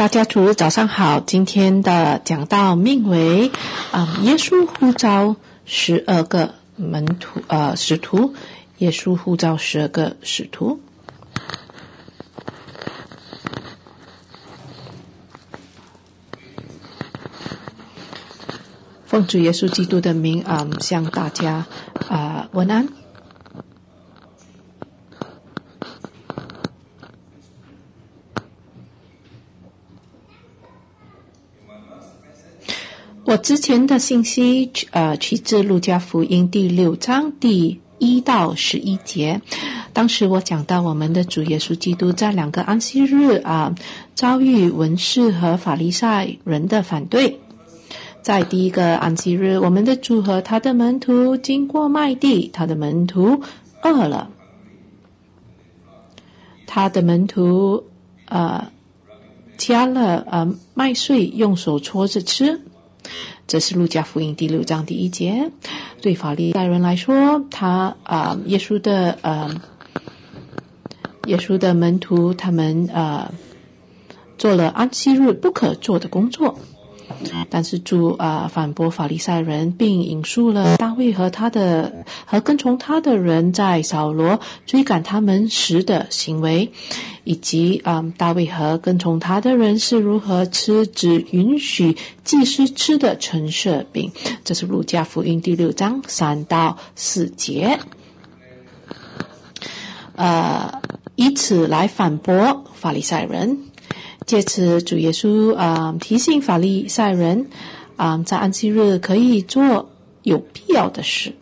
大家主日早上好，今天的讲道命为耶稣呼召12个门徒使徒，耶稣呼召12个使徒。奉主耶稣基督的名向大家问安。我之前的信息取自路加福音第6章第1到11节。当时我讲到我们的主耶稣基督在2个安息日遭遇文士和法利赛人的反对。在第一个安息日，我们的主和他的门徒经过麦地，他的门徒饿了，他的门徒加了麦穗，用手搓着吃。这是路加福音第6章第1节。对法利赛人来说，耶稣的门徒他们做了安息日不可做的工作。但是主反驳法利赛人，并引述了大卫和跟从他的人在扫罗追赶他们时的行为，以及大卫和跟从他的人是如何吃只允许祭司吃的陈设饼。这是路加福音第6章3到4节。以此来反驳法利赛人。借此主耶稣提醒法利赛人在安息日可以做有必要的事。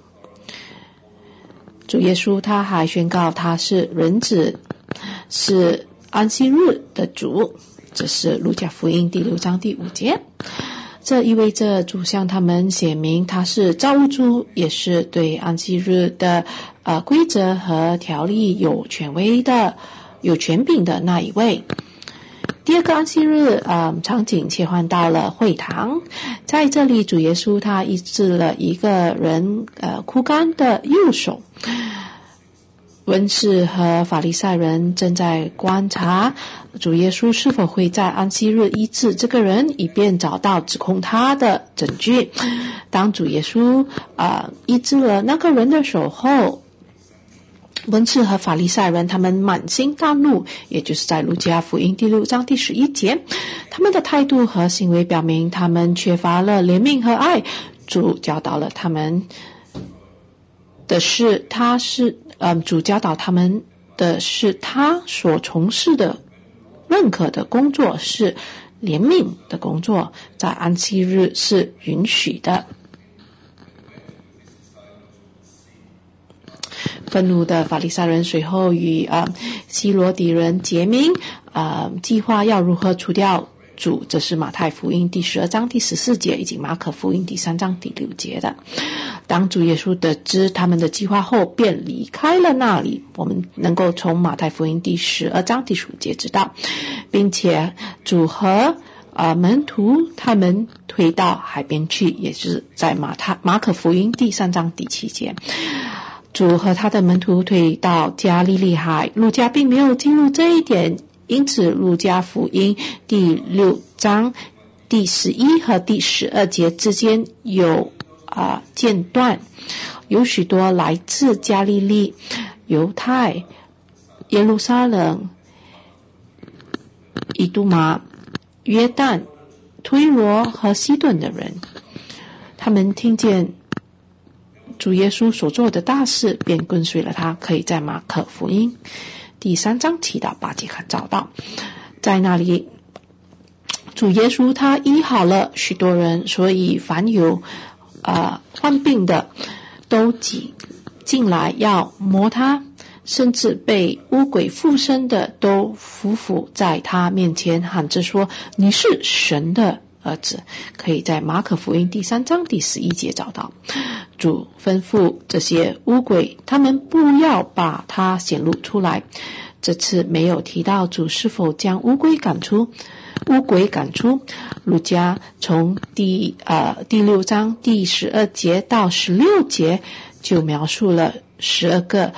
主耶稣他还宣告他是人子，是安息日的主。这是路加福音第6章第5节。这意味着主向他们写明他是造物主，也是对安息日的规则和条例有权柄的那一位。第二个安息日场景切换到了会堂。在这里，主耶稣他医治了一个人枯干的右手。文士和法利赛人正在观察主耶稣是否会在安息日医治这个人，以便找到指控他的证据。当主耶稣医治了那个人的手后，文士和法利赛人他们满心大怒，也就是在路加福音第6章第11节。他们的态度和行为表明他们缺乏了怜悯和爱。主教导了他们的是主教导他们的是他所从事的认可的工作是怜悯的工作，在安息日是允许的。愤怒的法利赛人随后与希罗底人结盟，计划要如何除掉主。这是马太福音第12章第14节以及马可福音第3章第6节的。当主耶稣得知他们的计划后，便离开了那里。我们能够从马太福音第12章第15节知道，并且主和门徒他们退到海边去，也是在马可福音第3章第7节。主和他的门徒退到加利利海。路加并没有记录这一点，因此路加福音第6章第11和第12节之间有间断。有许多来自加利利、犹太、耶路撒冷、以杜马、约旦、推罗和西顿的人，他们听见主耶稣所做的大事，便跟随了他。可以在马可福音第3章7到8节看找到。在那里，主耶稣他医好了许多人，所以凡有患病的都挤进来要摸他，甚至被污鬼附身的都俯伏在他面前，喊着说：“你是神的儿子。”可以在马可福音第3章第11节找到。主吩咐这些污鬼，他们不要把它显露出来。这次没有提到主是否将乌鬼赶出。路加从第6章第12节到16节就描述了12个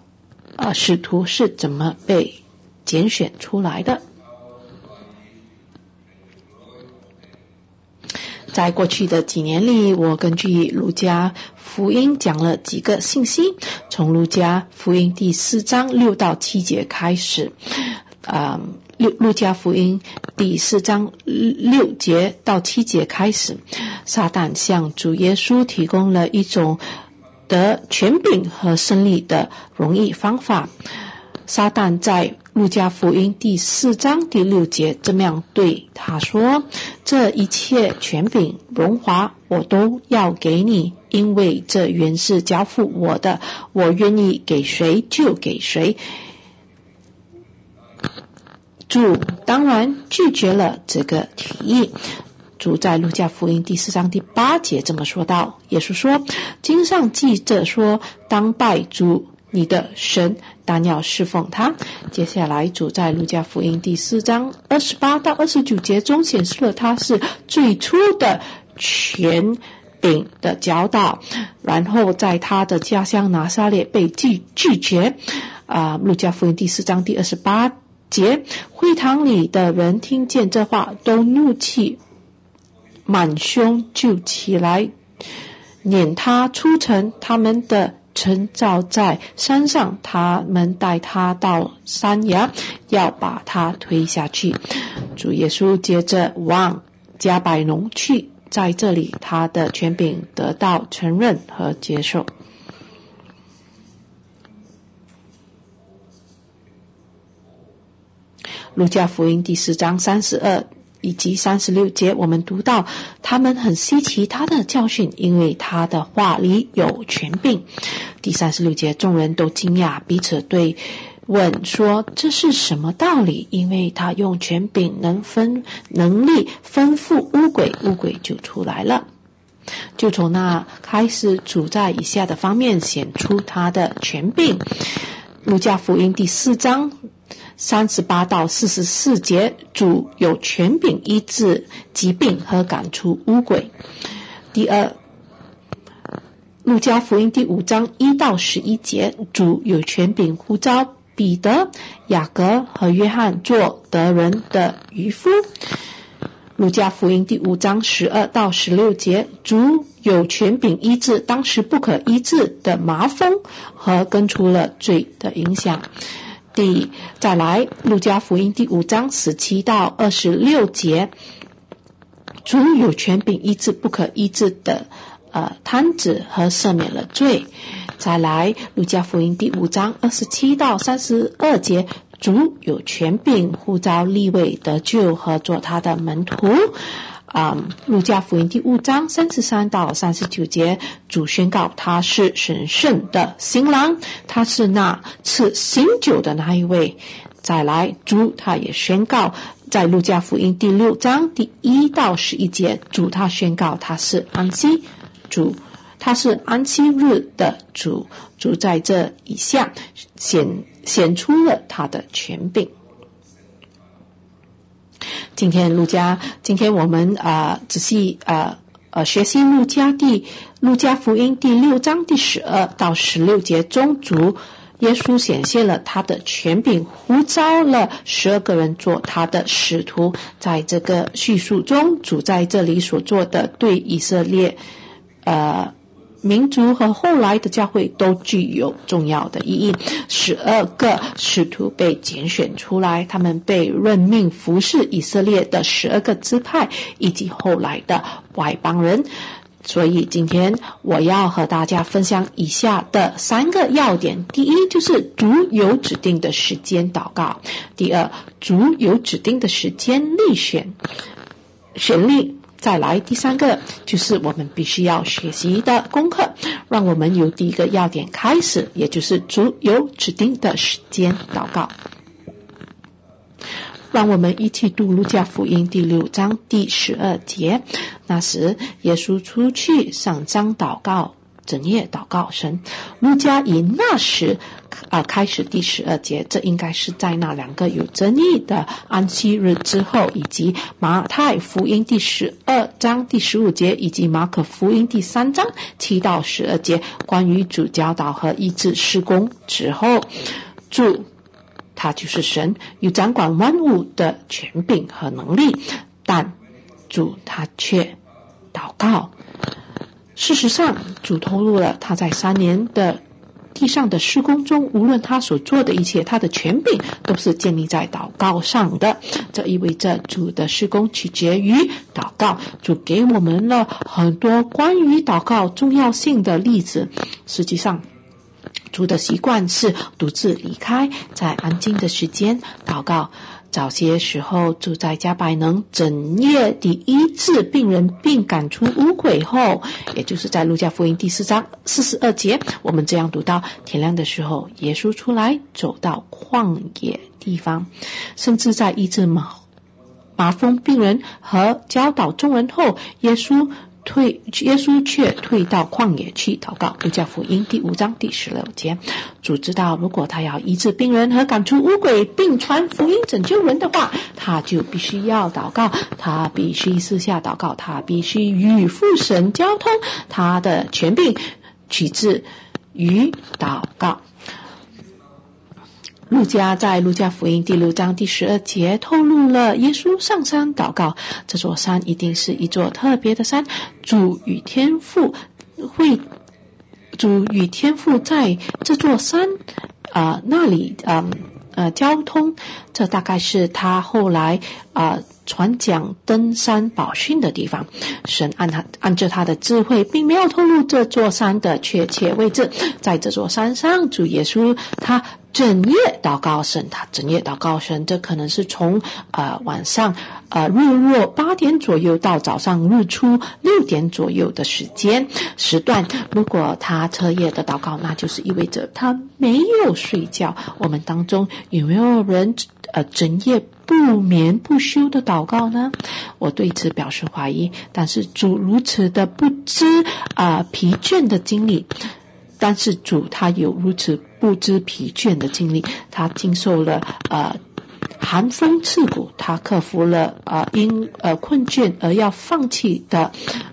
使徒是怎么被拣选出来的。 在过去的几年里，我根据路加福音讲了几个信息，从路加福音第4章6到7节开始。路加福音第4章6节到7节开始，撒旦向主耶稣提供了一种得权柄和胜利的容易方法。撒旦在路加福音第4章第6节这么样对他说：这一切权柄荣华我都要给你，因为这原是交付我的，我愿意给谁就给谁。主当然拒绝了这个提议。主在路加福音第4章第8节这么说道，耶稣说：经上记着说，当拜主你的神，但要侍奉他。接下来主在路加福音第4章28到29节中显示了他是最初的权柄的教导，然后在他的家乡拿撒勒被拒绝。路加福音第4章第28节，会堂里的人听见这话，都怒气满胸，就起来撵他出城。他们的城罩在山上，他们带他到山崖，要把他推下去。主耶稣接着往加百农去，在这里他的权柄得到承认和接受。路加福音第4章32以及36节，我们读到他们很稀奇他的教训，因为他的话里有权柄。第36节，众人都惊讶，彼此对问说：这是什么道理？因为他用权柄能力吩咐污鬼，污鬼就出来了。就从那开始，主在以下的方面显出他的权柄。路加福音第4章38到44节，主有权柄医治疾病和赶出污鬼。第二，路加福音第5章1到11节，主有权柄呼召彼得、雅各和约翰做得人的渔夫。路加福音第5章12到16节，主有权柄医治当时不可医治的麻风和根除了罪的影响。再来，路加福音第5章17到26节，主有权柄医治不可医治的瘫子和赦免了罪。再来，路加福音第5章27到32节，主有权柄呼召利未得救和做他的门徒。路加福音第5章33到39节，主宣告他是神圣的新郎，他是那赐新酒的那一位。再来，主他也宣告在路加福音第6章第1到11节，主他宣告他是安息主，他是安息日的主。主在这以下显出了他的权柄。今天我们仔细学习路加福音第6章第12到16节中，主耶稣显现了他的权柄，呼召了12个人做他的使徒。在这个叙述中，主在这里所做的对以色列民族和后来的教会都具有重要的意义。12个使徒被拣选出来，他们被任命服侍以色列的12个支派以及后来的外邦人。所以今天我要和大家分享以下的3个要点。第一，就是主有指定的时间祷告。第二，主有指定的时间选立。再来，第3个就是我们必须要学习的功课。让我们由第一个要点开始，也就是主有指定的时间祷告。让我们一起读路加福音第6章第12节。那时耶稣出去上山祷告，整夜祷告神。路加以那时开始第12节，这应该是在那2个有争议的安息日之后，以及马太福音第12章第15节以及马可福音第3章7到12节关于主教导和医治事工之后。主他就是神，有掌管万物的权柄和能力，但主他却祷告。事实上，主透露了他在3年的地上的事工中，无论他所做的一切，他的权柄都是建立在祷告上的。这意味着主的事工取决于祷告。主给我们了很多关于祷告重要性的例子。实际上，主的习惯是独自离开，在安静的时间祷告。早些时候，主在加百农整夜地医治病人并赶出污鬼后，也就是在路加福音第4章42节，我们这样读到：天亮的时候，耶稣出来，走到旷野地方。甚至在医治麻风病人和教导众人后，耶稣却退到旷野去祷告。路加福音第5章第16节，主知道如果他要医治病人和赶出污鬼并传福音拯救人的话，他就必须要祷告，他必须私下祷告，他必须与父神交通，他的权柄取自于祷告。路加在路加福音第6章第12节透露了耶稣上山祷告，这座山一定是一座特别的山，主与天父在这座山那里交通。这大概是他后来传讲登山宝训的地方。神按着他的智慧，并没有透露这座山的确切位置。在这座山上，主耶稣他整夜祷告神，这可能是从晚上日落8点左右到早上日出6点左右的时段。如果他彻夜的祷告，那就是意味着他没有睡觉。我们当中有没有人整夜不眠不休的祷告呢？我对此表示怀疑。但是主如此的不知疲倦的经历，但是主他有如此不知疲倦的经历，他经受了寒风刺骨，他克服了因困倦而要放弃的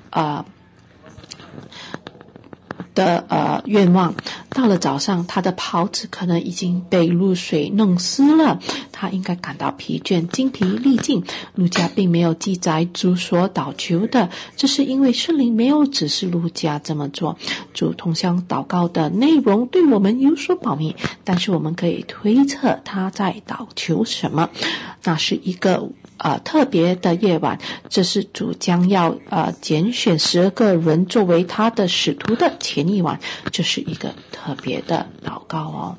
愿望。到了早上，他的袍子可能已经被露水弄湿了，他应该感到疲倦，精疲力尽。路加并没有记载主所祷求的，这是因为圣灵没有指示路加这么做。主同乡祷告的内容对我们有所保密，但是我们可以推测他在祷求什么。那是一个特别的夜晚，这是主将要拣选12个人作为他的使徒的前一晚，这是一个特别的祷告哦。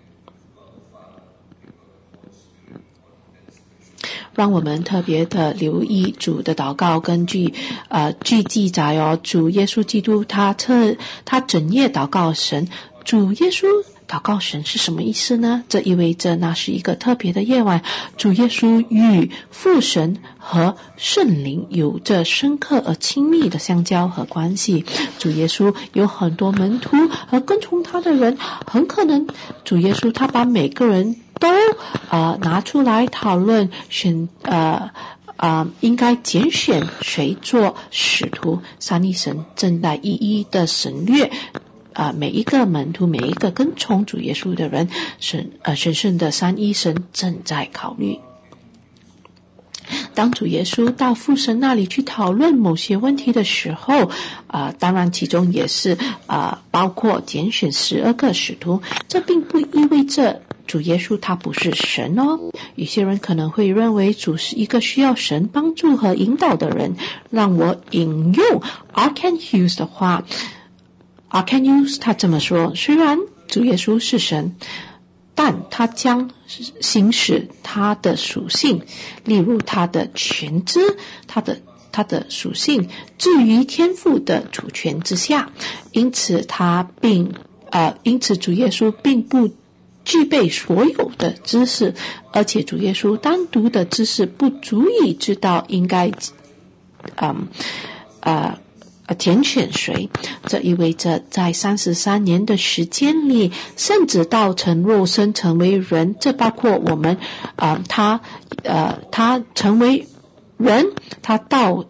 让我们特别的留意主的祷告。根据据记载哦，主耶稣基督他整夜祷告神。主耶稣祷告神是什么意思呢？这意味着那是一个特别的夜晚，主耶稣与父神和圣灵有着深刻而亲密的相交和关系。主耶稣有很多门徒和跟从他的人，很可能主耶稣他把每个人都拿出来讨论应该拣选谁做使徒。三一神正在一一的审略每一个门徒，每一个跟从主耶稣的人，神圣的三一神正在考虑。当主耶稣到父神那里去讨论某些问题的时候，当然其中也是包括拣选12个使徒。这并不意味着主耶稣他不是神哦。有些人可能会认为主是一个需要神帮助和引导的人。让我引用 Arkan Hughes 的话。Arkan Hughes 他这么说：虽然主耶稣是神，但他将行使他的属性，例如他的全知，他的属性置于天父的主权之下。因此主耶稣并不具备所有的知识，而且主耶稣单独的知识不足以知道应该拣选谁。这意味着在33年的时间里，圣子道成肉身成为人，这包括我们他成为人，他道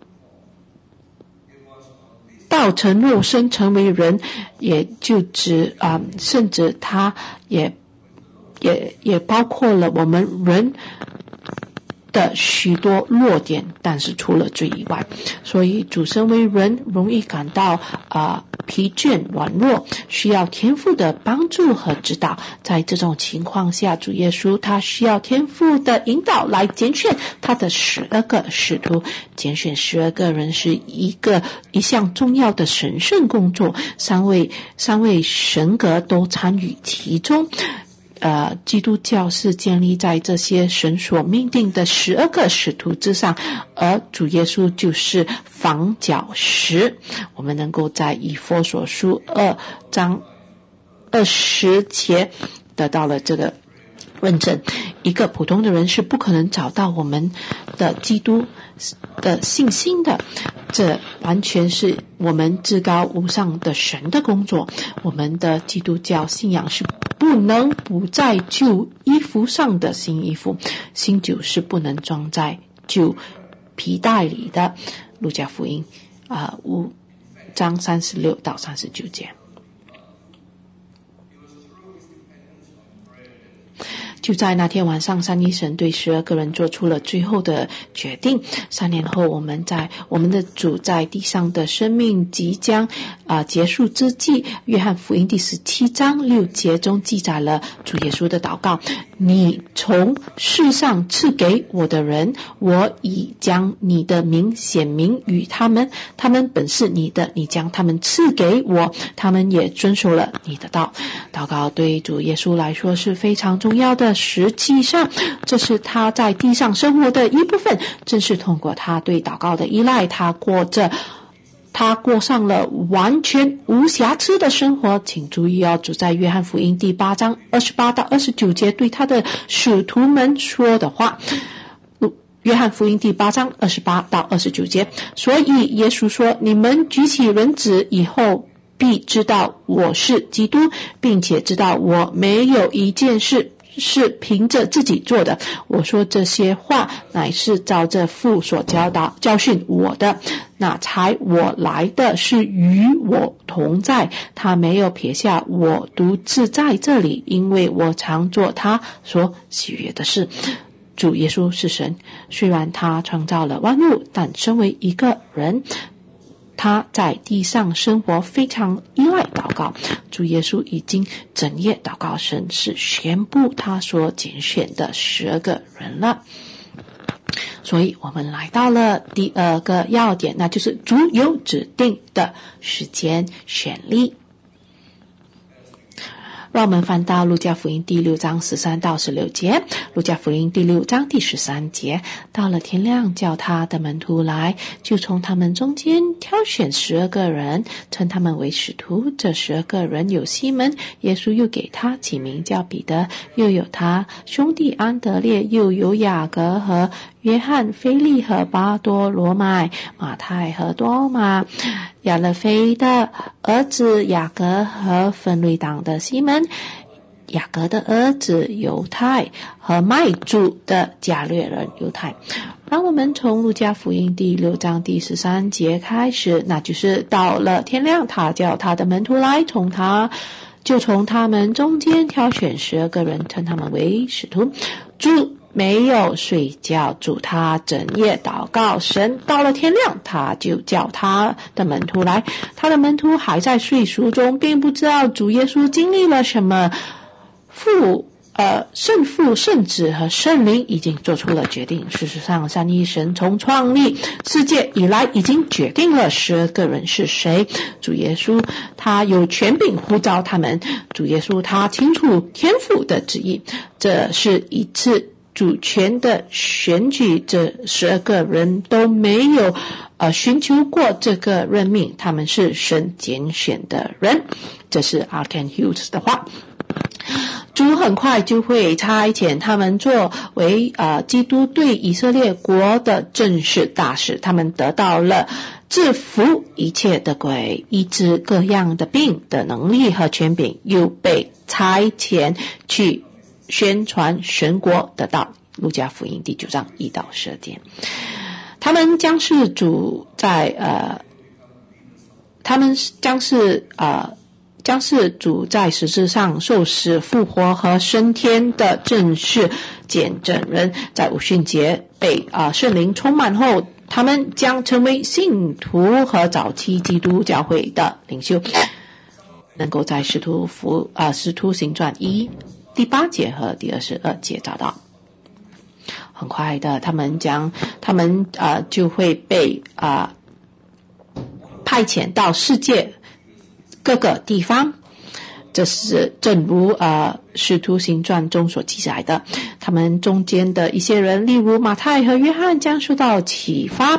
成肉身成为人，也就指圣子他也包括了我们人的许多弱点，但是除了罪以外，所以主身为人容易感到疲倦软弱，需要天父的帮助和指导。在这种情况下，主耶稣他需要天父的引导来拣选他的12个使徒。拣选12个人是一项重要的神圣工作，三位神格都参与其中。基督教是建立在这些神所命定的12个使徒之上，而主耶稣就是房角石。我们能够在以弗所书2章20节得到了这个认证。一个普通的人是不可能找到我们的基督的信心的，这完全是我们至高无上的神的工作。我们的基督教信仰是不能补在旧衣服上的新衣服，新酒是不能装在旧皮袋里的。路加福音5章36到39节。就在那天晚上，三一神对12个人做出了最后的决定。3年后，我们的主在地上的生命即将结束之际，约翰福音第17章6节中记载了主耶稣的祷告：你从世上赐给我的人，我已将你的名显明与他们，他们本是你的，你将他们赐给我，他们也遵守了你的道。祷告对主耶稣来说是非常重要的，实际上这是他在地上生活的一部分。正是通过他对祷告的依赖，他过上了完全无瑕疵的生活。请注意主在约翰福音第8章28到29节对他的使徒们说的话。约翰福音第8章28到29节，所以耶稣说：你们举起人子以后，必知道我是基督，并且知道我没有一件事是凭着自己做的。我说这些话乃是照着父所教训我的。那差我来的是与我同在，他没有撇下我独自在这里，因为我常做他所喜悦的事。主耶稣是神，虽然他创造了万物，但身为一个人，他在地上生活非常依赖祷告。主耶稣已经整夜祷告，神是宣布他所拣选的12个人了。所以我们来到了第2个要点，那就是主有指定的时间选立。让我们翻到路加福音第6章13到16节。路加福音第6章第13节，到了天亮，叫他的门徒来，就从他们中间挑选12个人，称他们为使徒。这12个人有西门，耶稣又给他起名叫彼得，又有他兄弟安德烈，又有雅各和约翰、腓利和巴多罗买、马太和多马，亚勒腓的儿子雅各和分类党的西门，雅各的儿子犹太和卖主的加略人犹太。让我们从路加福音第6章第13节开始，那就是到了天亮，他叫他的门徒来，从他们中间挑选12个人，称他们为使徒。主没有睡觉，主他整夜祷告神。到了天亮，他就叫他的门徒来。他的门徒还在睡熟中，并不知道主耶稣经历了什么。圣父、圣子和圣灵已经做出了决定。事实上，三一神从创立世界以来已经决定了12个人是谁。主耶稣他有权柄呼召他们。主耶稣他清楚天父的旨意。这是一次主权的选举，这12个人都没有寻求过这个任命，他们是神拣选的人。这是 Arken Hughes 的话。主很快就会差遣他们作为基督对以色列国的正式大使。他们得到了制服一切的鬼、医治各样的病的能力和权柄，又被差遣去宣传神国的道。路加福音第9章1到12节。他们将是将是主在十字上受死、复活和升天的正式见证人。在五旬节被圣灵充满后，他们将成为信徒和早期基督教会的领袖，能够在使徒行传1第8节和第22节找到。很快的，他们就会被派遣到世界各个地方。这是正如使徒行传中所记载的，他们中间的一些人，例如马太和约翰，将受到启发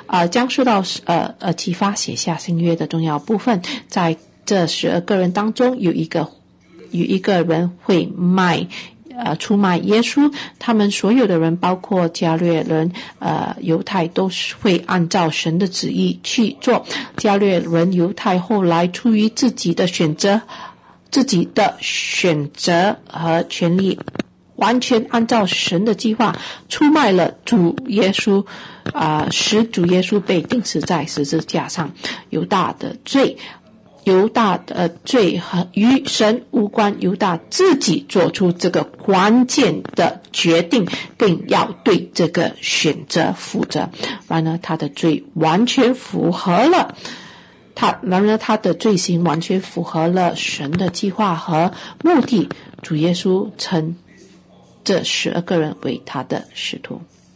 写下新约的重要部分。在这12个人当中，有一个人会出卖耶稣。他们所有的人，包括加略人、犹太，都会按照神的旨意去做。加略人犹太后来出于自己的选择和权利，完全按照神的计划出卖了主耶稣，使主耶稣被钉死在十字架上。犹大的罪和与神无关，犹大自己做出这个关键的决定，并要对这个选择负责。然而他的罪完全符合了他的罪行完全符合了神的计划和目的。主耶稣称这12个人为他的使徒。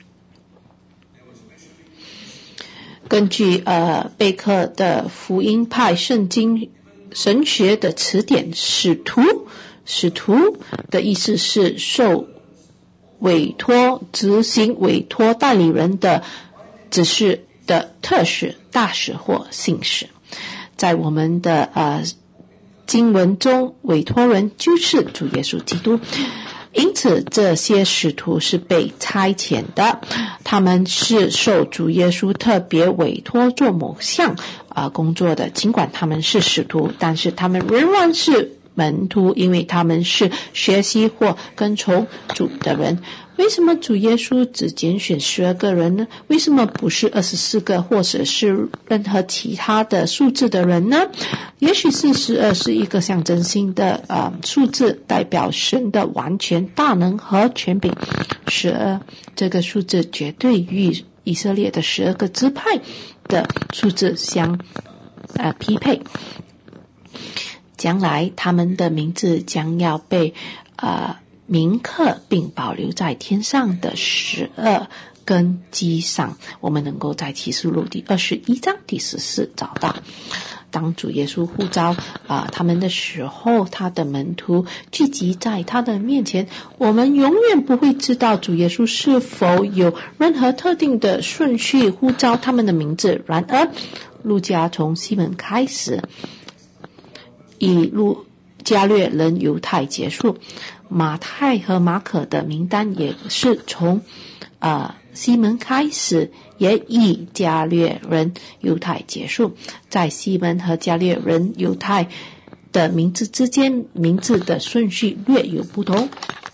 根据贝克的福音派圣经神学的词典，使徒的意思是受委托执行委托代理人的指示的特使、大使或信使。在我们的经文中，委托人就是主耶稣基督。因此这些使徒是被差遣的，他们是受主耶稣特别委托做某项工作的。尽管他们是使徒，但是他们仍然是门徒，因为他们是学习或跟从主的人。为什么主耶稣只拣选12个人呢？为什么不是24个或者是任何其他的数字的人呢？也许是12是一个象征性的数字，代表神的完全大能和权柄。12这个数字绝对与以色列的12个支派的数字相匹配。将来他们的名字将要被铭刻并保留在天上的12根基上。我们能够在启示录第21章第14找到。当主耶稣呼召他们的时候，他的门徒聚集在他的面前。我们永远不会知道主耶稣是否有任何特定的顺序呼召他们的名字。然而路加从西门开始，以加略人犹太结束。马太和马可的名单也是从西门开始，也以加略人犹太结束。在西门和加略人犹太的名字之间，名字的顺序略有不同。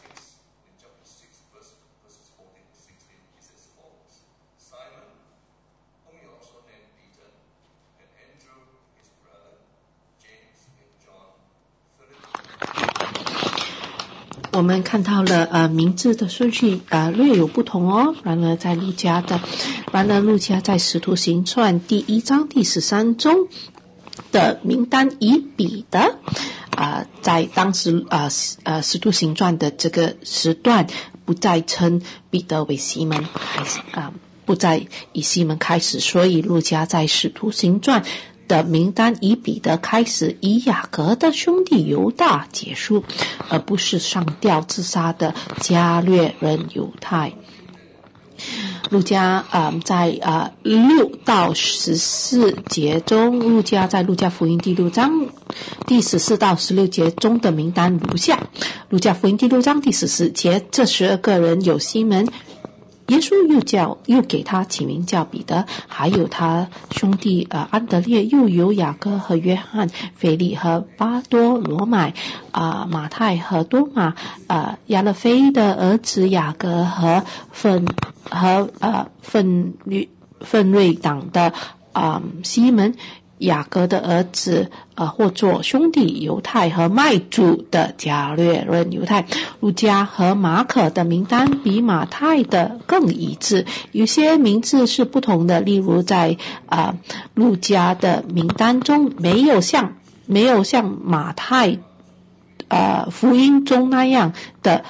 我们看到了名字的顺序略有不同哦。然而路加在使徒行传第1章第13中的名单以彼得在当时使徒行传的这个时段不再称彼得为西门，不再以西门开始，所以路加在使徒行传的名单以彼得开始，以雅各的兄弟犹大结束，而不是上吊自杀的加略人犹太。路加在6到14节中，路加在路加福音第6章第14到16节中的名单如下。路加福音第6章第14节，这12个人有西门，耶稣又给他起名叫彼得，还有他兄弟安德烈，又有雅各和约翰，腓力和巴多罗买，马太和多马，亚勒腓的儿子雅各和奋锐党的西门， 雅各的儿子或作兄弟犹太和卖主的加略人犹太。路加和马可的名单比马太的更一致，有些名字是不同的，例如在路加的名单中没有像马太福音中那样的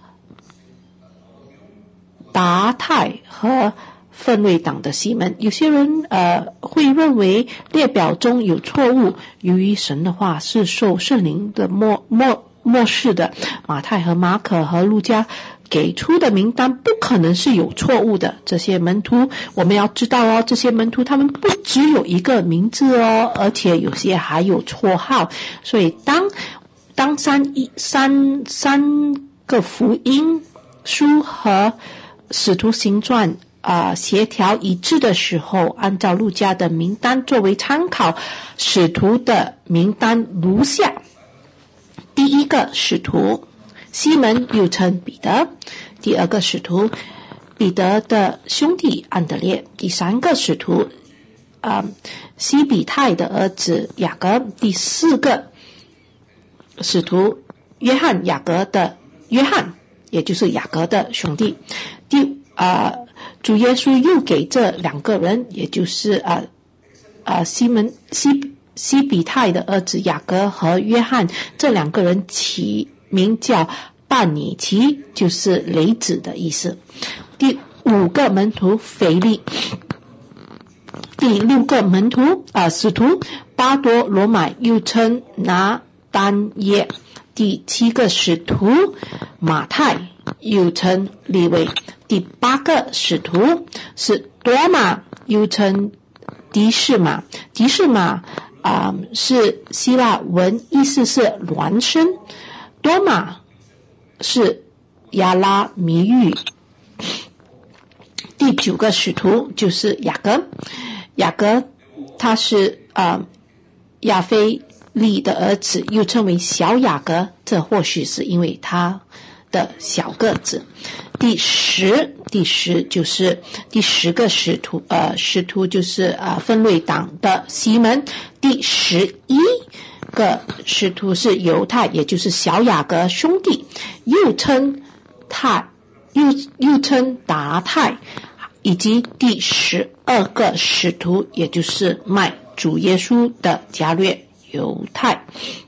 达太和分类党的西门。有些人会认为列表中有错误，由于神的话是受圣灵的漠视的，马太和马可和路加给出的名单不可能是有错误的。这些门徒我们要知道这些门徒他们不只有一个名字而且有些还有绰号。所以当三个福音书和使徒行传协调一致的时候，按照路加的名单作为参考，使徒的名单如下：第一个使徒西门又称彼得，第二个使徒彼得的兄弟安德烈，第三个使徒西比泰的儿子雅各，第四个使徒约翰，雅各的约翰，也就是雅各的兄弟。主耶稣又给这两个人，也就是西比泰的儿子雅各和约翰，这两个人起名叫巴尼奇，就是雷子的意思。第五个门徒腓力，第六个门徒使徒巴多罗买，又称拿单耶，第七个使徒马太，又称利未，第八个使徒是多马，又称迪士马。迪士马是希腊文，意思是孪生。多马是亚拉米语。第九个使徒就是雅各，雅各他是亚非利的儿子，又称为小雅各，这或许是因为他的小个子。第十就是第10个使徒就是分类党的西门。第11个使徒是犹太，也就是小雅各兄弟，又称达太，以及第12个使徒，也就是卖主耶稣的加略犹太。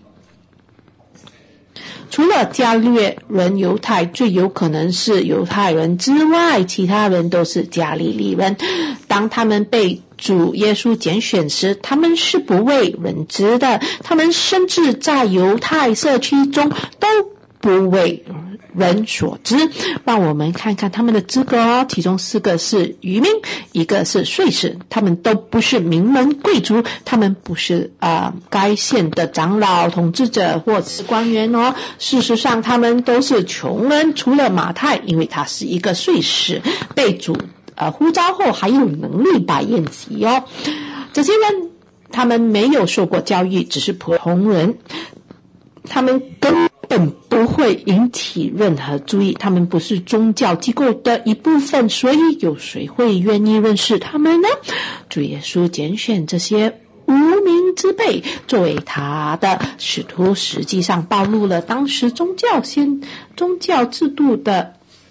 除了加略人犹太最有可能是犹太人之外，其他人都是加利利人。当他们被主耶稣拣选时，他们是不为人知的，他们甚至在犹太社区中都不为人所知。让我们看看他们的资格其中4个是渔民，1个是税吏，他们都不是名门贵族，他们不是该县的长老、统治者或是官员事实上他们都是穷人，除了马太，因为他是一个税吏，被主呼召后还有能力摆宴席这些人他们没有受过教育，只是普通人，他们根本不会引起任何注意，他们不是宗教机构的一部分，所以有谁会愿意认识他们呢？主耶稣拣选这些无名之辈作为他的使徒，实际上暴露了当时宗教制度的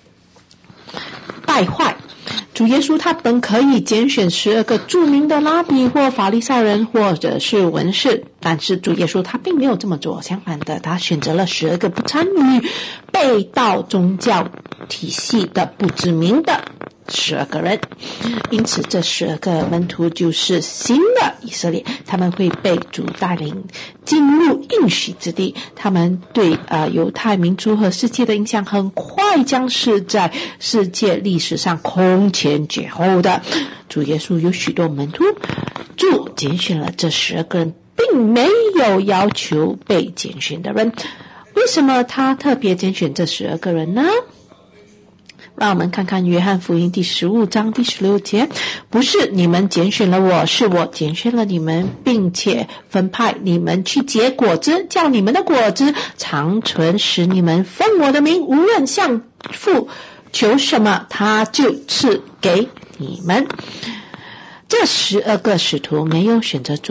败坏。主耶稣他本可以拣选12个著名的拉比或法利赛人或者是文士，但是主耶稣他并没有这么做，相反的，他选择了12个不参与背道宗教体系的不知名的12个人。因此这12个门徒就是新的以色列，他们会被主带领进入应许之地，他们对犹太民族和世界的影响很快将是在世界历史上空前绝后的。主耶稣有许多门徒，主拣选了这12个人，并没有要求被拣选的人。为什么他特别拣选这12个人呢？让我们看看约翰福音第15章第16节，不是你们拣选了我，是我拣选了你们，并且分派你们去结果子，叫你们的果子长存，使你们奉我的名无论向父求什么，他就赐给你们。这12个使徒没有选择主，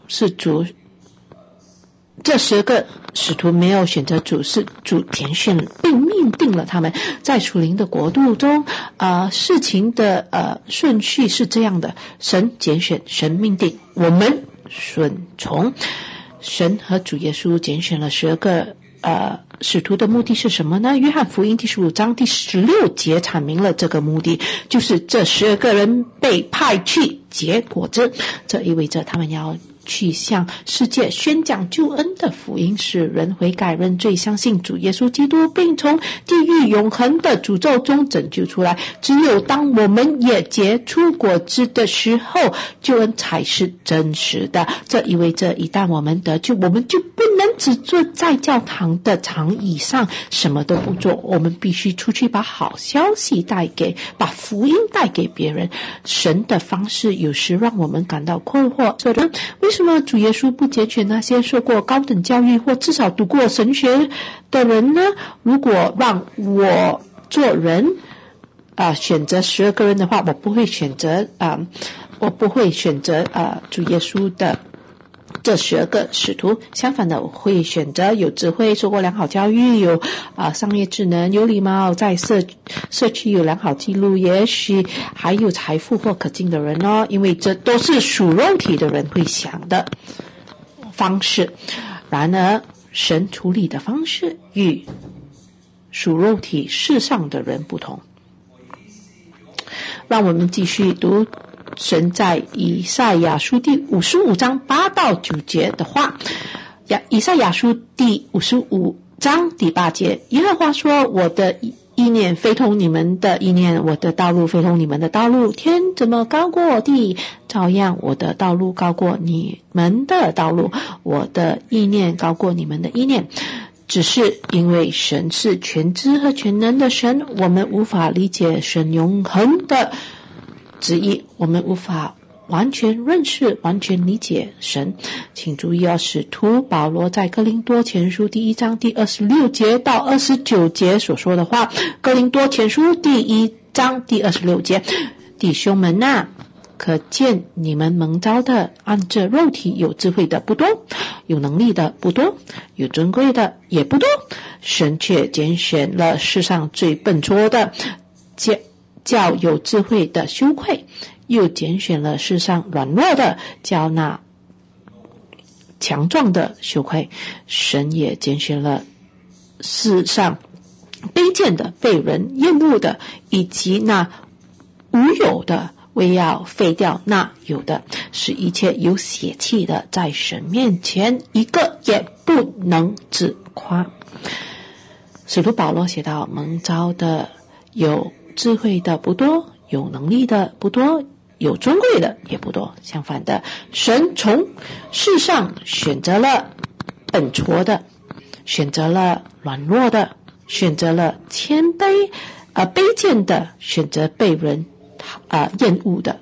是主，这12个使徒没有选择主，是主拣选并命定了他们。在属灵的国度中事情的顺序是这样的，神拣选，神命定，我们顺从。神和主耶稣拣选了12个使徒的目的是什么呢？约翰福音第15章第16节阐明了这个目的，就是这12个人被派去结果子，这意味着他们要去向世界宣讲救恩的福音，使人悔改认罪，相信主耶稣基督，并从地狱永恒的诅咒中拯救出来。只有当我们也结出果子的时候，救恩才是真实的。这意味着一旦我们得救，我们就不能只坐在教堂的长椅上什么都不做，我们必须出去把好消息把福音带给别人。神的方式有时让我们感到困惑，为什么主耶稣不拣选那些受过高等教育或至少读过神学的人呢？如果让我做人选择12个人的话，我不会选择主耶稣的这12个使徒，相反的，我会选择有智慧、受过良好教育、有商业智能、有礼貌、在社区有良好记录，也许还有财富或可敬的人哦，因为这都是属肉体的人会想的方式。然而，神处理的方式与属肉体世上的人不同。让我们继续读神在以赛亚书第55章8到9节的话。以赛亚书第55章第8节，耶和华说，我的意念非同你们的意念，我的道路非同你们的道路。天怎么高过地，照样我的道路高过你们的道路，我的意念高过你们的意念。只是因为神是全知和全能的神，我们无法理解神永恒的旨意，我们无法完全认识、完全理解神。请注意使徒保罗在哥林多前书第1章第26节到29节所说的话。哥林多前书第1章第26节，弟兄们可见你们蒙召的按着肉体有智慧的不多，有能力的不多，有尊贵的也不多，神却拣选了世上最笨拙的，叫有智慧的羞愧，又拣选了世上软弱的，叫那强壮的羞愧。神也拣选了世上卑贱的、被人厌恶的，以及那无有的，为要废掉那有的，使一切有血气的在神面前一个也不能自夸。使徒保罗写到，蒙召的有智慧的不多，有能力的不多，有尊贵的也不多。相反的，神从世上选择了笨拙的，选择了软弱的，选择了卑贱的，选择被人厌恶的，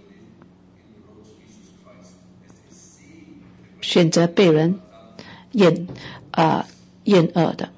选择被人厌恶的。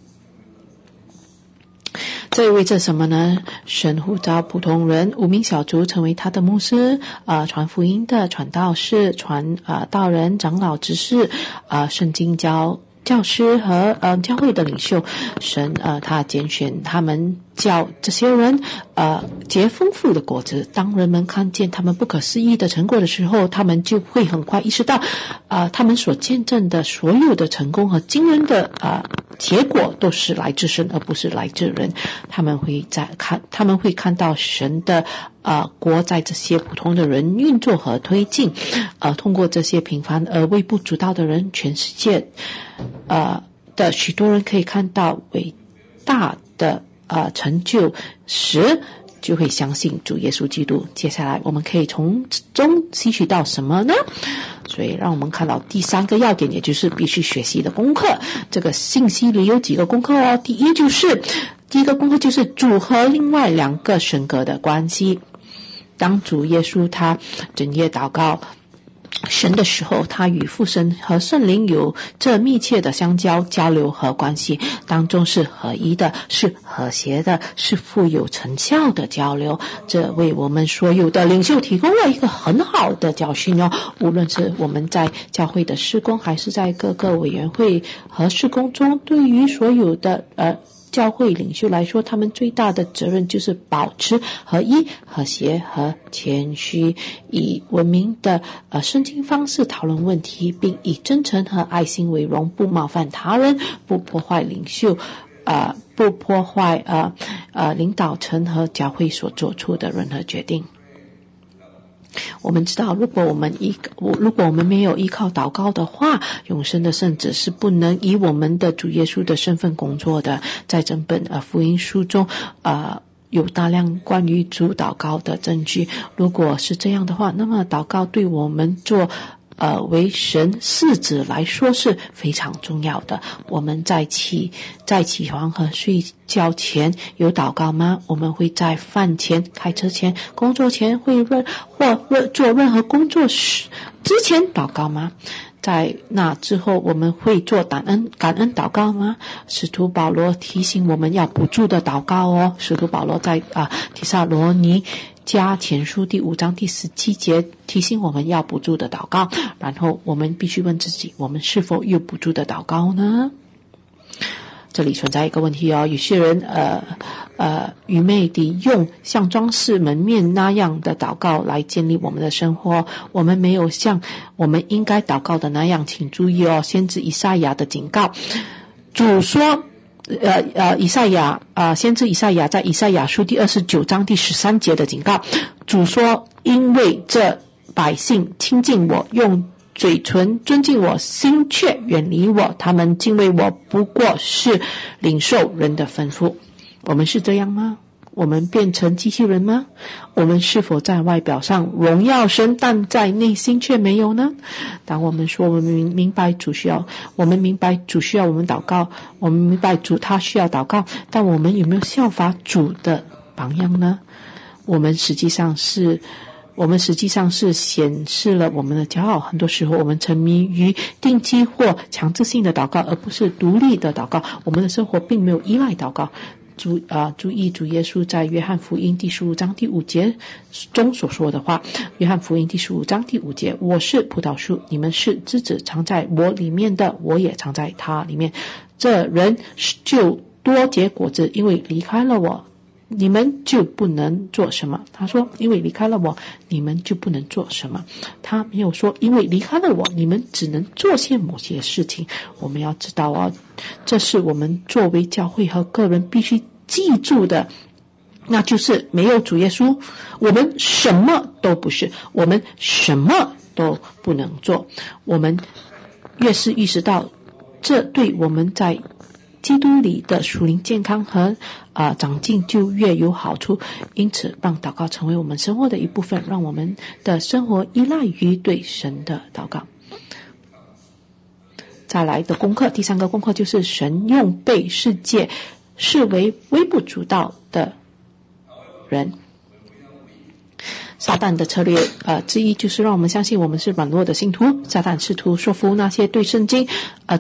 这意味着什么呢？神呼召普通人、无名小卒成为他的牧师，传福音的传道士、道人、长老、执事，圣经教师和教会的领袖。神他拣选他们，叫这些人结丰富的果子。当人们看见他们不可思议的成果的时候，他们就会很快意识到他们所见证的所有的成功和惊人的结果都是来自神，而不是来自人。他们会看到神的国在这些普通的人运作和推进，通过这些平凡而微不足道的人，全世界的许多人可以看到伟大的成就时，就会相信主耶稣基督。接下来我们可以从中吸取到什么呢？所以让我们看到第3个要点，也就是必须学习的功课。这个信息里有几个功课哦。第一个功课就是主和另外2个神格的关系。当主耶稣他整夜祷告， 神的时候，他与父神和圣灵有这密切的相交、交流和关系，当中是合一的，是和谐的，是富有成效的交流。这为我们所有的领袖提供了一个很好的教训哦。无论是我们在教会的事工，还是在各个委员会和事工中，对于所有的教会领袖来说，他们最大的责任就是保持合一、和谐和谦虚，以文明的圣经方式讨论问题，并以真诚和爱心为荣，不冒犯他人，不破坏领袖不破坏领导层和教会所做出的任何决定。我们知道，如果我们没有依靠祷告的话，永生的圣子是不能以我们的主耶稣的身份工作的。在整本福音书中有大量关于主祷告的证据。如果是这样的话，那么祷告对我们做为神嗣子来说是非常重要的。我们在起床和睡觉前有祷告吗？我们会在饭前、开车前、工作前或做任何工作之前祷告吗？在那之后我们会做感恩祷告吗？使徒保罗提醒我们要不住的祷告哦。使徒保罗在提撒罗尼迦前书第5章第17节提醒我们要不住的祷告。然后我们必须问自己，我们是否有不住的祷告呢？这里存在一个问题哦，有些人愚昧地用像装饰门面那样的祷告来建立我们的生活。我们没有像我们应该祷告的那样。请注意哦，先知以赛亚的警告。主说先知以赛亚在以赛亚书第29章第13节的警告，主说，因为这百姓亲近我，用嘴唇尊敬我，心却远离我，他们敬畏我不过是领受人的吩咐。我们是这样吗？我们变成机器人吗？我们是否在外表上荣耀神，但在内心却没有呢？当我们说我们明白主需要我们祷告，我们明白主他需要祷告，但我们有没有效法主的榜样呢？我们实际上是显示了我们的骄傲。很多时候我们沉迷于定期或强制性的祷告，而不是独立的祷告。我们的生活并没有依赖祷告。注意主耶稣在约翰福音第15章第5节中所说的话。约翰福音第15章第5节，我是葡萄树，你们是枝子，常在我里面的，我也常在他里面。这人就多结果子，因为离开了我，你们就不能做什么。他说，因为离开了我，你们就不能做什么。他没有说，因为离开了我，你们只能做些某些事情。我们要知道哦，这是我们作为教会和个人必须记住的，那就是没有主耶稣，我们什么都不是，我们什么都不能做。我们越是意识到这对我们在基督里的属灵健康和长进就越有好处。因此让祷告成为我们生活的一部分，让我们的生活依赖于对神的祷告。再来的功课，第3个功课就是神用被世界视为微不足道的人。撒旦的策略之一就是让我们相信我们是软弱的信徒。撒旦试图说服那些对圣经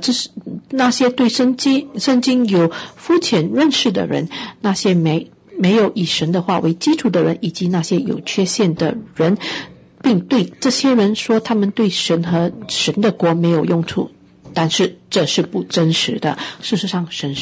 有肤浅认识的人，那些没有以神的话为基础的人，以及那些有缺陷的人，并对这些人说他们对神和神的国没有用处。但是这是不真实的。事实上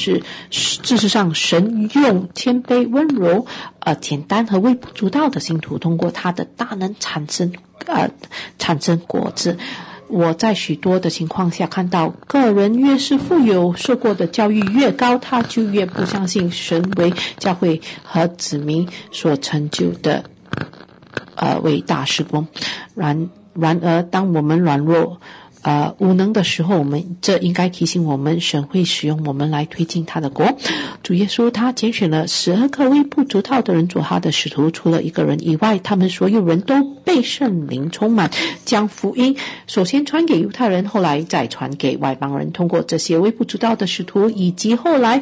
神用谦卑、温柔、简单和微不足道的信徒，通过他的大能产生果子。我在许多的情况下看到，个人越是富有，受过的教育越高，他就越不相信神为教会和子民所成就的伟大事工。然而当我们软弱无能的时候，这应该提醒我们，神会使用我们来推进他的国。主耶稣他拣选了12个微不足道的人做他的使徒，除了一个人以外，他们所有人都被圣灵充满，将福音首先传给犹太人，后来再传给外邦人。通过这些微不足道的使徒，以及后来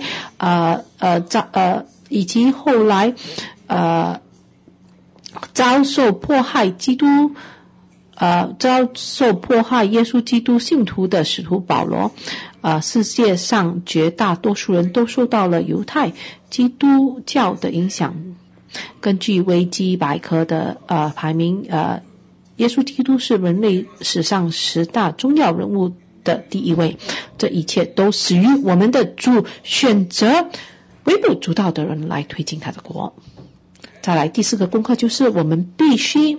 遭受迫害基督遭受迫害耶稣基督信徒的使徒保罗，世界上绝大多数人都受到了犹太基督教的影响。根据维基百科的排名，耶稣基督是人类史上10大重要人物的第一位。这一切都始于我们的主选择微不足道的人来推进他的国。再来，第4个功课就是我们必须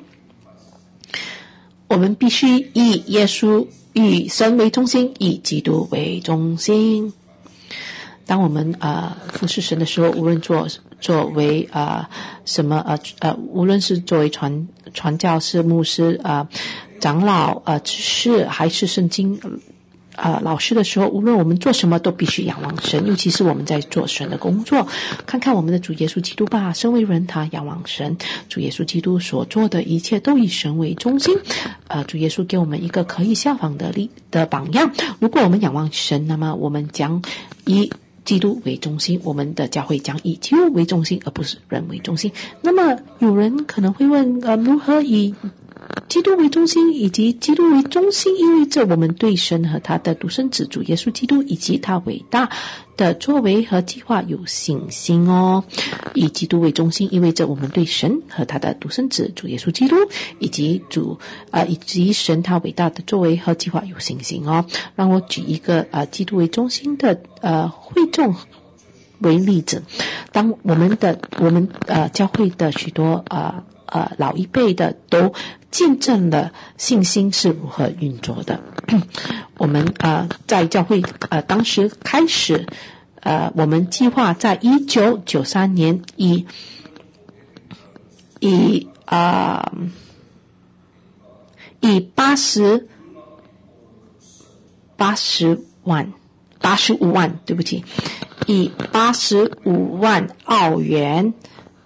以耶稣以神为中心，以基督为中心。当我们服侍神的时候，无论作为无论是作为传教士、牧师、长老、执事，还是圣经老师的时候，无论我们做什么都必须仰望神，尤其是我们在做神的工作。看看我们的主耶稣基督吧，身为人他仰望神，主耶稣基督所做的一切都以神为中心。主耶稣给我们一个可以效仿的榜样。如果我们仰望神，那么我们将以基督为中心，我们的教会将以基督为中心，而不是人为中心。那么有人可能会问，如何以基督为中心以及基督为中心意味着我们对神和他的独生子主耶稣基督以及他伟大的作为和计划有信心哦。以基督为中心意味着我们对神和他的独生子主耶稣基督以及神他伟大的作为和计划有信心哦。让我举一个基督为中心的会众为例子。当我们教会的许多老一辈的都见证了信心是如何运作的。我们在教会当时开始我们计划在1993年以85万，对不起，以85万澳元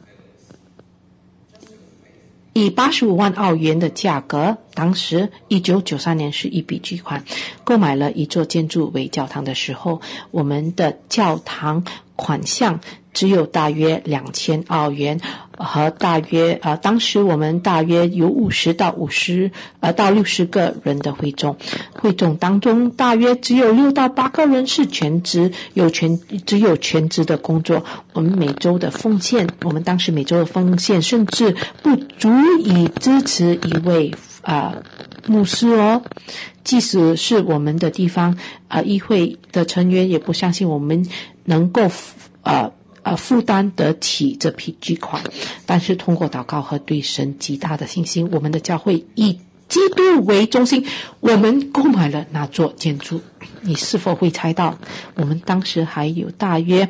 的价格，当时1993年是一笔巨款，购买了一座建筑为教堂的时候，我们的教堂款项只有大约2000澳元，和当时我们大约有50到60个人的会众当中，大约只有6到8个人是全职，只有全职的工作。我们当时每周的奉献甚至不足以支持一位牧师哦。即使是我们的地方议会的成员也不相信我们能够负担得起这批巨款，但是通过祷告和对神极大的信心，我们的教会以基督为中心，我们购买了那座建筑。你是否会猜到，我们当时还有大约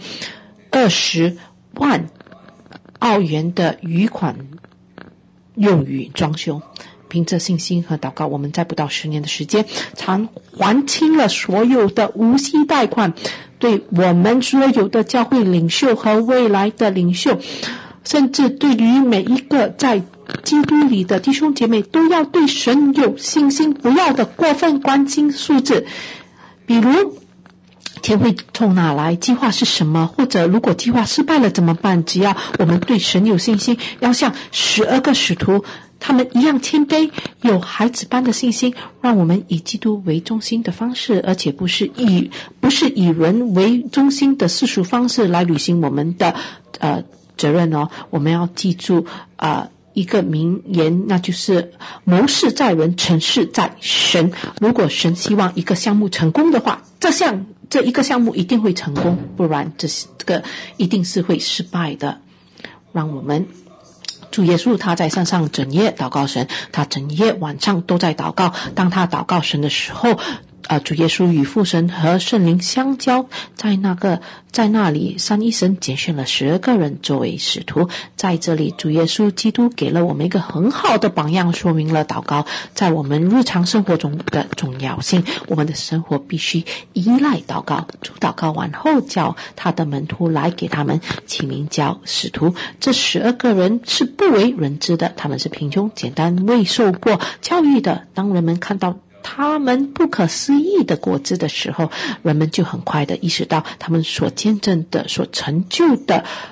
20万澳元的余款用于装修。凭着信心和祷告，我们在不到10年的时间才还清了所有的无息贷款。对我们所有的教会领袖和未来的领袖，甚至对于每一个在基督里的弟兄姐妹，都要对神有信心，不要的过分关心数字。比如钱会从哪来，计划是什么，或者如果计划失败了怎么办？只要我们对神有信心，要像12个使徒他们一样谦卑，有孩子般的信心，让我们以基督为中心的方式，而且不是以人为中心的世俗方式来履行我们的责任哦。我们要记住一个名言，那就是谋事在人，成事在神。如果神希望一个项目成功的话，这一个项目一定会成功，不然这个一定是会失败的。让我们主耶稣他在山上整夜祷告神，他整夜晚上都在祷告。当他祷告神的时候，主耶稣与父神和圣灵相交，在那里三一神拣选了12个人作为使徒。在这里主耶稣基督给了我们一个很好的榜样，说明了祷告在我们日常生活中的重要性。我们的生活必须依赖祷告。主祷告完后叫他的门徒来给他们起名叫使徒。这12个人是不为人知的，他们是贫穷简单未受过教育的。当人们看到他们不可思议的果子的时候，人们就很快的意识到他们所见证的所成就的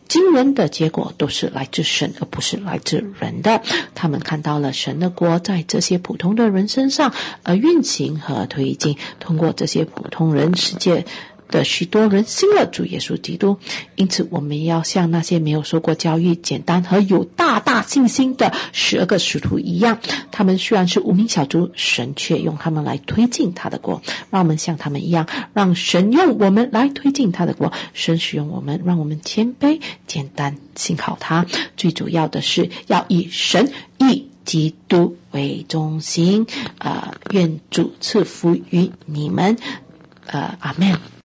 惊人的结果都是来自神，而不是来自人的。他们看到了神的国在这些普通的人身上运行和推进，通过这些普通人，世界的许多人信了主耶稣基督。因此我们要像那些没有受过教育、简单和有大大信心的12个使徒一样，他们虽然是无名小卒，神却用他们来推进他的国。让我们像他们一样，让神用我们来推进他的国。神使用我们，让我们谦卑简单信靠他。最主要的是要以神以基督为中心。愿主赐福于你们。阿们。